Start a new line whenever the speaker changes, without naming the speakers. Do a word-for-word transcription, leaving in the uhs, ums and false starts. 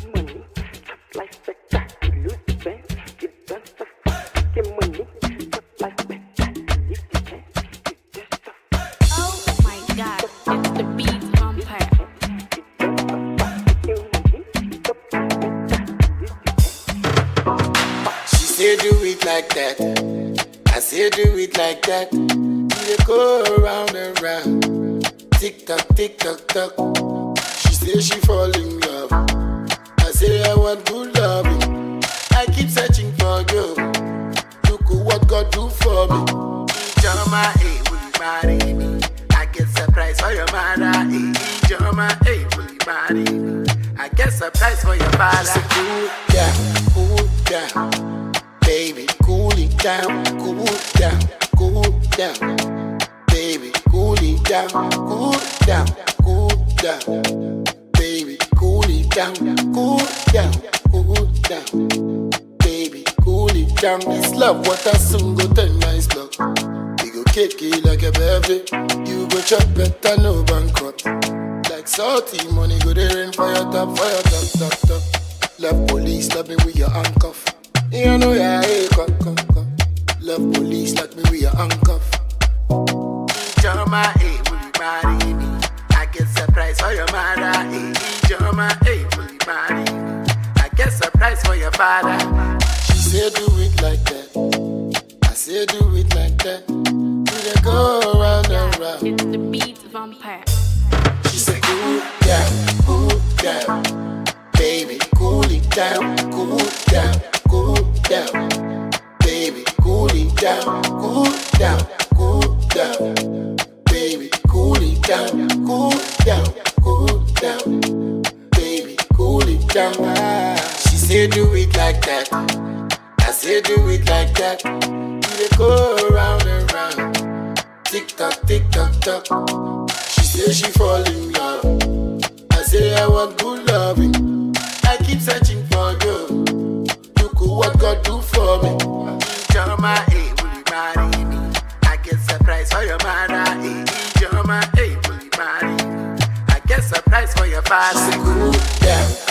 say do it like that. I say do it like that. We go around and round. Tick tock, tick tock, tock. She say she fall in love. I say I want good loving. I keep searching for you. Look at what God do for me. Jama, hey, will you marry me? I get surprise for your mother. Hey, Jama, hey, will you marry me? I get surprise for your father. She say cool down, cool down. Baby, cool it down, cool down, cool down. Baby, cool it down, cool down, cool down. Baby, cool it down, cool down, cool down. Baby, cool it down. This love, what I soon go turn nice love. We go cake it like a birthday. You go chop better, no bankrupt. Like salty money, go there rain for your top, for your top, top, top. Love police, love me with your handcuff. You know, yeah, hey, come, come, come. Love police like me with your handcuff. Jama, hey, will you marry me? I get surprise for your mother. Hey, Jama, hey, will you marry me? I get surprise for your father. She say do it like that. I say do it like that. We dey go around and round.
It's the beat vampire.
She say cool down, cool down. Baby, cool it down, cool down. Cool down, baby, cool it down, cool down, cool down, baby, cool it down, cool down, cool down, baby, cool it down. Ah. She say do it like that, I say do it like that. We dey go around and round, tick tock, tick tock, tock. She say she fall in love, I say I want good loving. I keep searching for you. What God do for me? Jama, hey, will you marry me? I get surprise for your mother. Hey, Jama, hey, will you marry me? I get surprise for your father. She say cool down.